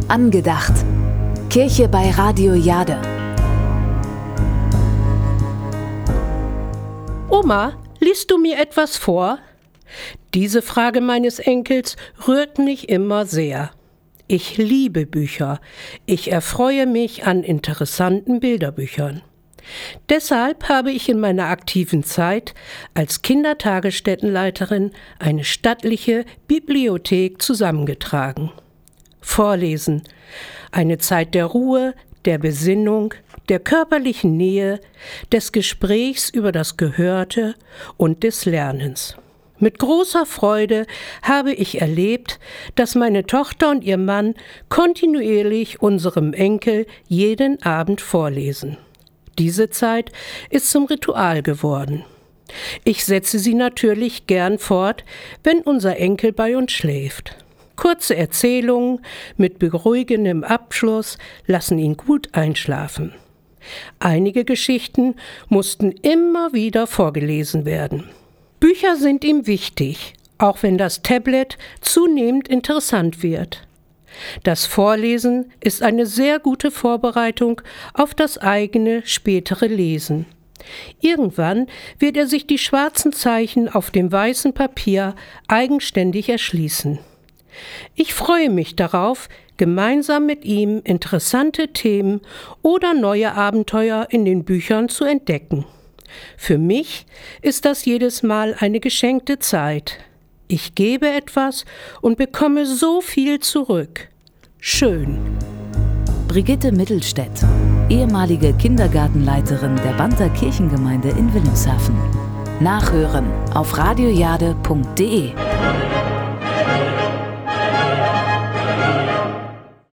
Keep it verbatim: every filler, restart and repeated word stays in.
Angedacht. Kirche bei Radio Jade. Oma, liest du mir etwas vor? Diese Frage meines Enkels rührt mich immer sehr. Ich liebe Bücher. Ich erfreue mich an interessanten Bilderbüchern. Deshalb habe ich in meiner aktiven Zeit als Kindertagesstättenleiterin eine stattliche Bibliothek zusammengetragen. Vorlesen. Eine Zeit der Ruhe, der Besinnung, der körperlichen Nähe, des Gesprächs über das Gehörte und des Lernens. Mit großer Freude habe ich erlebt, dass meine Tochter und ihr Mann kontinuierlich unserem Enkel jeden Abend vorlesen. Diese Zeit ist zum Ritual geworden. Ich setze sie natürlich gern fort, wenn unser Enkel bei uns schläft. Kurze Erzählungen mit beruhigendem Abschluss lassen ihn gut einschlafen. Einige Geschichten mussten immer wieder vorgelesen werden. Bücher sind ihm wichtig, auch wenn das Tablet zunehmend interessant wird. Das Vorlesen ist eine sehr gute Vorbereitung auf das eigene spätere Lesen. Irgendwann wird er sich die schwarzen Zeichen auf dem weißen Papier eigenständig erschließen. Ich freue mich darauf, gemeinsam mit ihm interessante Themen oder neue Abenteuer in den Büchern zu entdecken. Für mich ist das jedes Mal eine geschenkte Zeit. Ich gebe etwas und bekomme so viel zurück. Schön. Brigitte Mittelstädt, ehemalige Kindergartenleiterin der Banther Kirchengemeinde in Wilhelmshaven. Nachhören auf radiojade punkt de.